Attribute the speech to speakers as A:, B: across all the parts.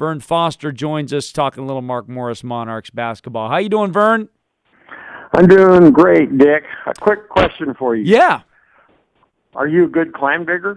A: Vern Foster joins us talking a little Mark Morris Monarchs basketball. How you doing, Vern?
B: I'm doing great, Dick. A quick question for you.
A: Yeah.
B: Are you a good clam digger?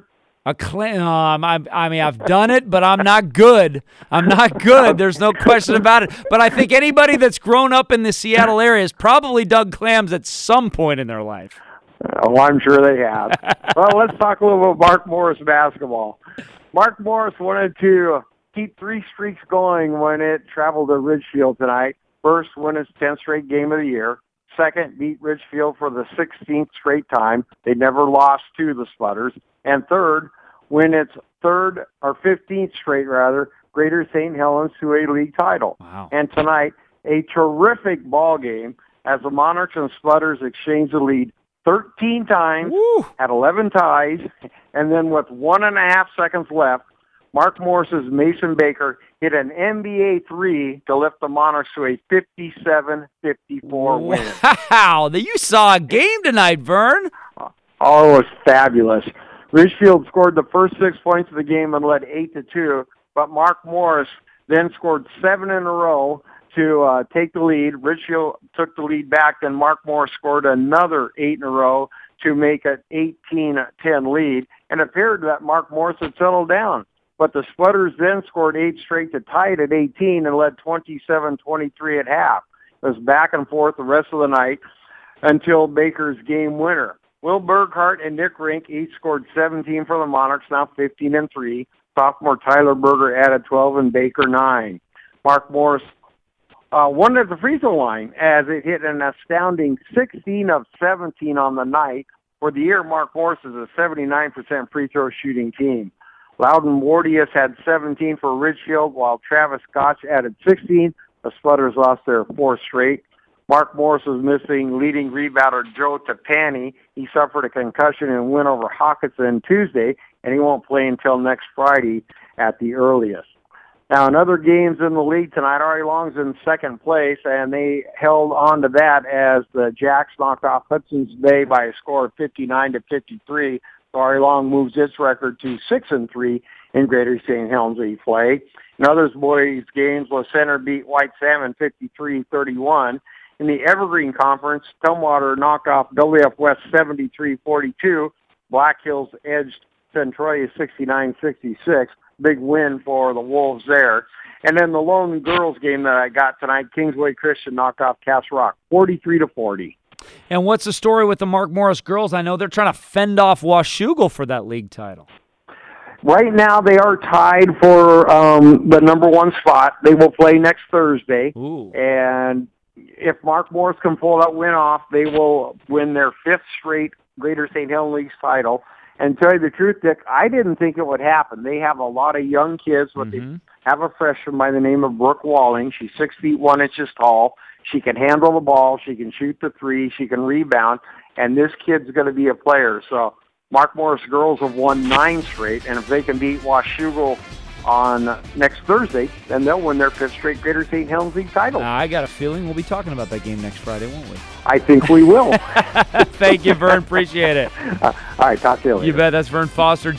A: I've done it, but I'm not good. I'm not good. There's no question about it. But I think anybody that's grown up in the Seattle area has probably dug clams at some point in their life.
B: Oh, I'm sure they have. Well, let's talk a little about Mark Morris basketball. Mark Morris wanted to keep 3 streaks going when it traveled to Ridgefield tonight. First, win its 10th straight game of the year. Second, beat Ridgefield for the 16th straight time. They never lost to the Spudders. And third, win its 15th straight, Greater St. Helens to a league title.
A: Wow.
B: And tonight, a terrific ball game as the Monarchs and Spudders exchanged the lead 13 times, had 11 ties, and then with 1.5 seconds left, Mark Morris's Mason Baker hit an NBA 3 to lift the Monarchs to a 57-54 win.
A: Wow, you saw a game tonight, Vern.
B: Oh, it was fabulous. Ridgefield scored the first 6 points of the game and led 8-2, but Mark Morris then scored 7 in a row to take the lead. Ridgefield took the lead back, then Mark Morris scored another 8 in a row to make an 18-10 lead, and it appeared that Mark Morris had settled down. But the Spudders then scored 8 straight to tie it at 18 and led 27-23 at half. It was back and forth the rest of the night until Baker's game winner. Will Burkhart and Nick Rink each scored 17 for the Monarchs, now 15-3. Sophomore Tyler Berger added 12 and Baker 9. Mark Morris won at the free throw line as it hit an astounding 16 of 17 on the night. For the year, Mark Morris is a 79% free throw shooting team. Loudon Wardius had 17 for Ridgefield, while Travis Scotch added 16. The Spudders lost their 4th straight. Mark Morris was missing leading rebounder Joe Tapani. He suffered a concussion and went over Hawkinson Tuesday, and he won't play until next Friday at the earliest. Now, in other games in the league tonight, Ari Long's in 2nd place, and they held on to that as the Jacks knocked off Hudson's Bay by a score of 59-53. Ari Long moves its record to 6-3 in Greater St. Helens League play. In others boys games, La Center beat White Salmon 53-31. In the Evergreen Conference, Tumwater knocked off WF West 73-42. Black Hills edged Centralia 69-66. Big win for the Wolves there. And then the lone girls game that I got tonight, Kingsway Christian knocked off Castle Rock 43-40.
A: And what's the story with the Mark Morris girls? I know they're trying to fend off Washougal for that league title.
B: Right now, they are tied for the number 1 spot. They will play next Thursday.
A: Ooh.
B: And if Mark Morris can pull that win off, they will win their 5th straight Greater St. Helens League title. And to tell you the truth, Dick, I didn't think it would happen. They have a lot of young kids, but they have a freshman by the name of Brooke Walling. She's 6 feet 1 inches tall. She can handle the ball. She can shoot the 3. She can rebound. And this kid's going to be a player. So Mark Morris girls have won 9 straight. And if they can beat Washougal on next Thursday, then they'll win their 5th straight Greater St. Helens League title.
A: I got a feeling we'll be talking about that game next Friday, won't we?
B: I think we will.
A: Thank you, Vern. Appreciate it.
B: All right, talk to you later.
A: You bet. That's Vern Foster.